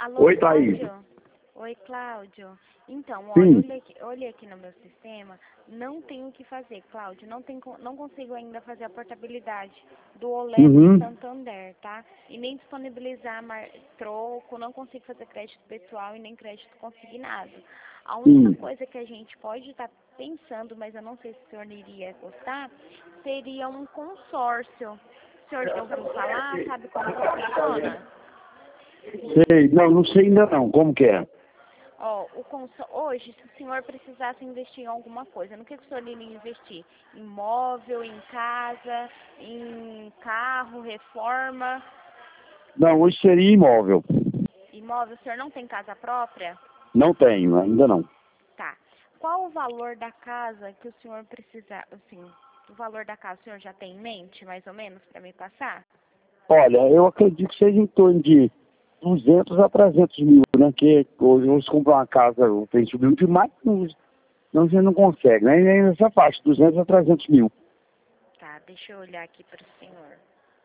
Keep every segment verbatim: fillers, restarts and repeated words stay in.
Alô, Oi, Thaís. Cláudio? Oi, Cláudio. Então, olha, eu Sim. olhei aqui, eu olhei aqui no meu sistema, não tenho o que fazer, Cláudio. Não, tem, co- não consigo ainda fazer a portabilidade do Olé do Uhum. Santander, tá? E nem disponibilizar mar- troco, não consigo fazer crédito pessoal e nem crédito consignado. A única Sim. coisa que a gente pode estar pensando, mas eu não sei se o senhor iria gostar, seria um consórcio. O senhor já ouviu falar? Sabe como que funciona? Sei. Não, não sei ainda não. Como que é? Ó, o consó- hoje, se o senhor precisasse investir em alguma coisa, no que, que o senhor iria investir? Imóvel, em casa, em carro, reforma? Não, hoje seria imóvel. Imóvel, o senhor não tem casa própria? Não tenho, ainda não. Tá. Qual o valor da casa que o senhor precisar, assim, o valor da casa o senhor já tem em mente, mais ou menos, para me passar? Olha, eu acredito que seja em torno de duzentos a trezentos mil, né? Que hoje você comprar uma casa, tem subido demais, não, não, você não consegue, né? E aí nessa faixa, duzentos a trezentos mil. Tá, deixa eu olhar aqui para o senhor.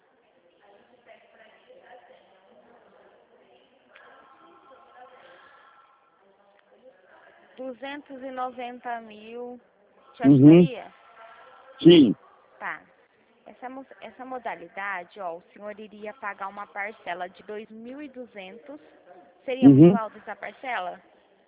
duzentos e noventa mil, te Uhum. ajudaria? Sim. Tá. Essa, mo- essa modalidade, ó, o senhor iria pagar uma parcela de dois mil e duzentos. Seria muito Uhum. alta essa parcela?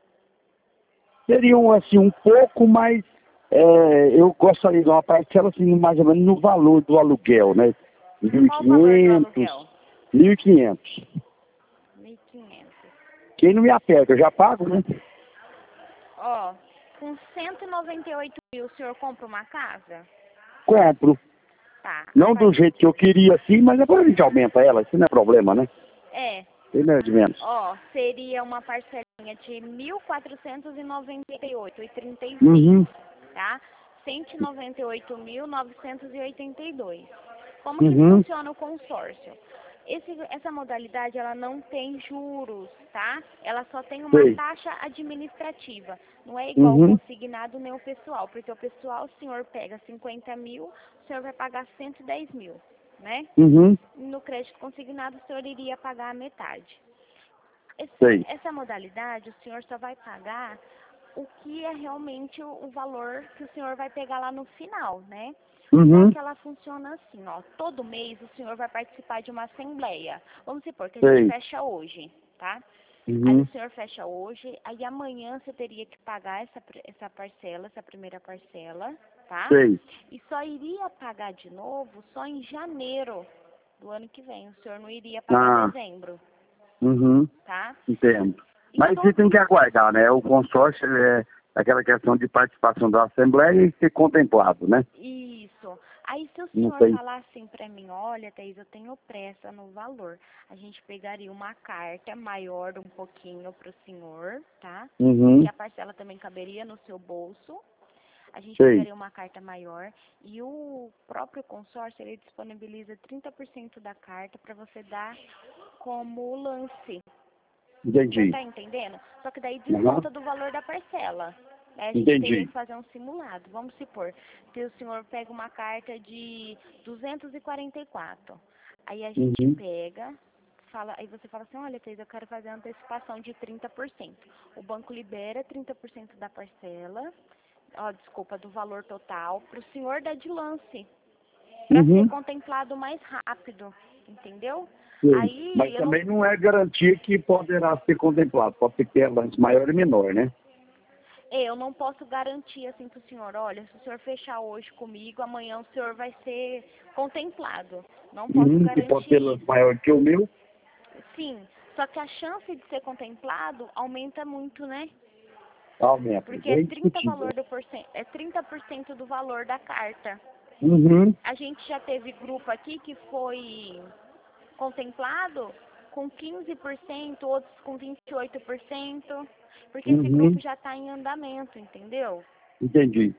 Seriam, assim, um pouco mais... é, eu gostaria de uma parcela, assim, mais ou menos no valor do aluguel, né? Mil e Qual o valor do aluguel? quinhentos. Mil e quinhentos. mil e quinhentos. Quem não me aperta, eu já pago, né? Ó, com cento e noventa e oito mil o senhor compra uma casa? Compro. Tá. A Não par... do jeito que eu queria, assim, mas depois a gente aumenta ela, isso não é problema, né? É, Tem menos de menos. ó, seria uma parcelinha de mil quatrocentos e noventa e oito e trinta e seis, Uhum. tá? cento e noventa e oito mil novecentos e oitenta e dois. Como que Uhum. funciona o consórcio? Esse, essa modalidade, ela não tem juros, tá? Ela só tem uma Sei. taxa administrativa. Não é igual o Uhum. consignado nem o pessoal, porque o pessoal, o senhor pega cinquenta mil, o senhor vai pagar cento e dez mil, né? Uhum. No crédito consignado, o senhor iria pagar a metade. Esse, Sei. essa modalidade, o senhor só vai pagar o que é realmente o, o valor que o senhor vai pegar lá no final, né? Só Uhum. que ela funciona assim, ó. Todo mês o senhor vai participar de uma assembleia. Vamos supor que a gente Sei. fecha hoje, tá? Aí o Uhum. senhor fecha hoje, aí amanhã você teria que pagar essa, pr- essa parcela, essa primeira parcela, tá? Sei. E só iria pagar de novo só em janeiro do ano que vem. O senhor não iria pagar Ah. dezembro, Uhum. tá? Entendo. E Mas você todo... tem que aguardar, né? O consórcio é aquela questão de participação da Assembleia e ser contemplado, né? Isso. Aí se o Não senhor tem. falar assim pra mim, olha, Thaís, eu tenho pressa no valor. A gente pegaria uma carta maior um pouquinho pro senhor, tá? Uhum. Que a parcela também caberia no seu bolso. A gente Sei. pegaria uma carta maior e o próprio consórcio, ele disponibiliza trinta por cento da carta para você dar como lance. O senhor Entendi. tá entendendo? Só que daí Uhum. desconta do valor da parcela. Aí a gente teria Entendi. que fazer um simulado. Vamos supor que o senhor pega uma carta de duzentos e quarenta e quatro. Aí a gente Uhum. pega, fala, aí você fala assim, olha, Thais, eu quero fazer a antecipação de trinta por cento. O banco libera trinta por cento da parcela, ó, desculpa, do valor total, para o senhor dar de lance, para ser Uhum. contemplado mais rápido, entendeu? Sei. Aí Mas eu não também não é garantia que poderá ser contemplado. Pode ser que é lance maior e menor, né? Eu não posso garantir assim para o senhor, olha, se o senhor fechar hoje comigo, amanhã o senhor vai ser contemplado. Não posso Uhum. Que pode ter garantir lance isso. maior que o meu. Sim, só que a chance de ser contemplado aumenta muito, né? Aumenta. Porque É é trinta indiscutível. valor do porcento, é trinta por cento do valor da carta. Uhum. A gente já teve grupo aqui que foi contemplado com quinze por cento, outros com vinte e oito por cento, porque esse grupo Uhum. já está em andamento, entendeu? Entendi.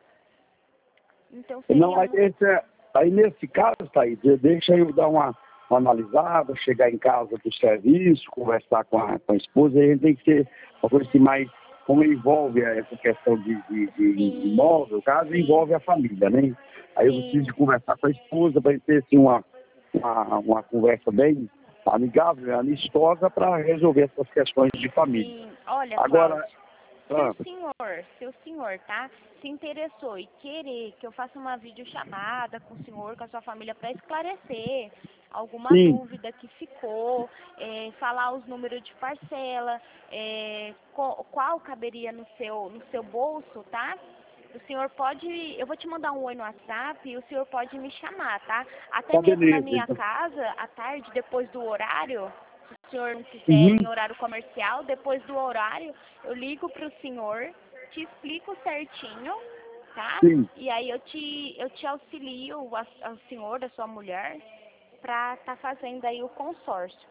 Então Não, seria aí, um, esse, é- aí nesse caso, Thaís, de- deixa eu dar uma, uma analisada, chegar em casa do serviço, conversar com a, com a esposa, aí a gente tem que ser uma coisa assim mais, como envolve essa questão de, de, de sim, imóvel, o caso sim, envolve a família, né? Aí eu preciso de sim, conversar com a esposa para ter assim, uma, uma, uma conversa bem, amigável, amistosa para resolver essas questões de família. Sim, olha, Agora, Cláudio, ah, se o senhor, se o senhor, tá, se interessou e querer que eu faça uma videochamada com o senhor, com a sua família, para esclarecer alguma sim, dúvida que ficou, é, falar os números de parcela, é, qual, qual caberia no seu, no seu bolso, tá? O senhor pode, eu vou te mandar um oi no WhatsApp e o senhor pode me chamar, tá? Até tá mesmo na beleza. minha Então, casa, à tarde, depois do horário, se o senhor não quiser uhum, em horário comercial, depois do horário, eu ligo para o senhor, te explico certinho, tá? sim. E aí eu te, eu te auxilio, ao senhor, da sua mulher, para estar fazendo aí o consórcio.